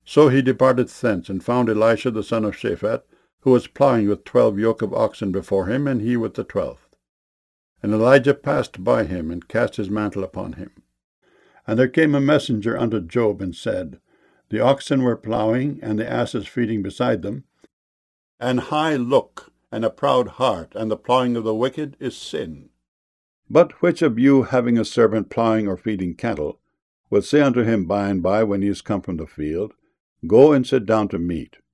So he departed thence, and found Elisha the son of Shaphat, who was plowing with 12 yoke of oxen before him, and he with the 12th. And Elijah passed by him, and cast his mantle upon him. And there came a messenger unto Job, and said, The oxen were plowing, and the asses feeding beside them. An high look, and a proud heart, and the plowing of the wicked is sin. But which of you, having a servant plowing or feeding cattle, will say unto him by and by, when he is come from the field, Go and sit down to meat?